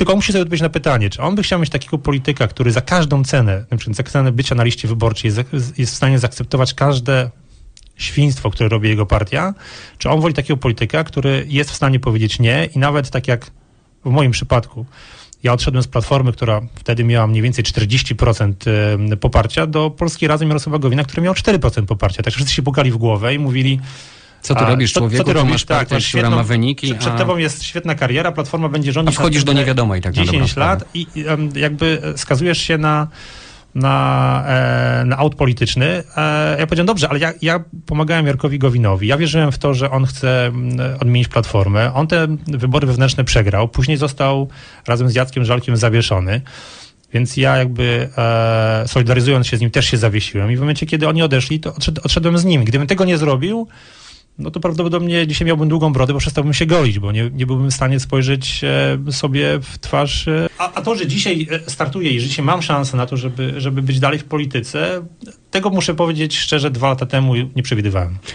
tylko on musi sobie odpowiedzieć na pytanie, czy on by chciał mieć takiego polityka, który za każdą cenę, na przykład za cenę bycia na liście wyborczej jest w stanie zaakceptować każde świństwo, które robi jego partia, czy on woli takiego polityka, który jest w stanie powiedzieć nie i nawet tak jak w moim przypadku, ja odszedłem z Platformy, która wtedy miała mniej więcej 40% poparcia, do Polskiej Rady Jarosława Gowina, który miał 4% poparcia. Tak wszyscy się pukali w głowę i mówili, co ty robisz, człowieku? Co ty robisz? Masz partię, która ma wyniki. Przed tobą jest świetna kariera, Platforma będzie rządzić. A wchodzisz do niewiadomej tak 10 lat i jakby skazujesz się na aut polityczny. Ja powiedziałem, dobrze, ale ja pomagałem Jarkowi Gowinowi. Ja wierzyłem w to, że on chce odmienić Platformę. On te wybory wewnętrzne przegrał. Później został razem z Jackiem Żalkiem zawieszony. Więc ja jakby solidaryzując się z nim też się zawiesiłem. I w momencie, kiedy oni odeszli, to odszedłem z nimi. Gdybym tego nie zrobił, no to prawdopodobnie dzisiaj miałbym długą brodę, bo przestałbym się golić, bo nie byłbym w stanie spojrzeć sobie w twarz. A to, że dzisiaj startuję i że dzisiaj mam szansę na to, żeby być dalej w polityce, tego muszę powiedzieć szczerze, 2 lata temu nie przewidywałem.